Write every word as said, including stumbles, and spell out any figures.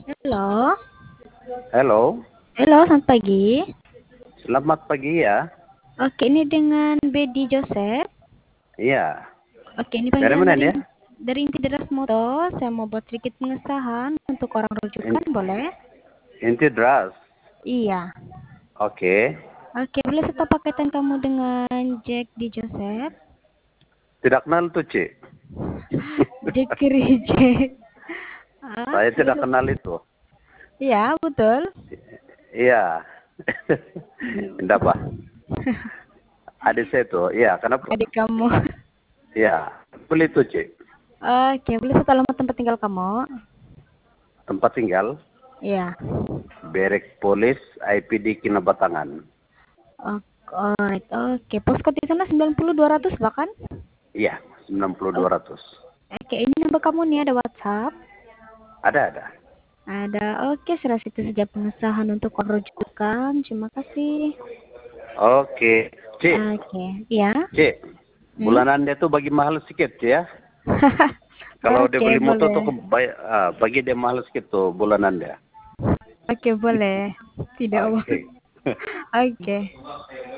Halo. Halo, Halo, selamat pagi. selamat pagi ya. Oke, ini dengan Bedi Joseph. Iya, Oke, ini dari panggilan mana dari dia? dari Inti Deras Moto. Saya mau buat sedikit pengesahan untuk orang rujukan, In- boleh? Inti Dras. Iya. Oke, Oke, boleh serta pakaian kamu dengan Jack di Joseph? tidak kenal tuh, Ci. Jack Jack. Ah, Saya boleh tidak serta- kenal itu. Iya, betul. Iya. Tidak apa? Adik saya tuh. Iya, kenapa? Adik kamu. Iya, beli tuh, Ci. Oke, boleh serta alamat tempat tinggal kamu? Tempat tinggal, Iya. Berek Polis, I P D Kinabatangan. Oke, alright. Oke, postcode di sana sembilan puluh dua ratus bahkan? Iya, sembilan puluh dua ratus. Oke, ini nomor kamu nih, ada WhatsApp. Ada, ada. Ada. Oke, serah itu saja pengesahan untuk rujukan. Terima kasih. Oke, Ci. Oke, ya. Ci, Hmm? bulanan dia tuh bagi mahal sedikit, Ci ya. Kalau dia Oke, beli motor boleh. tuh kebay- ah, bagi dia mahal sedikit tuh bulanan dia. Oke, boleh. Tidak apa. Oke. Oke.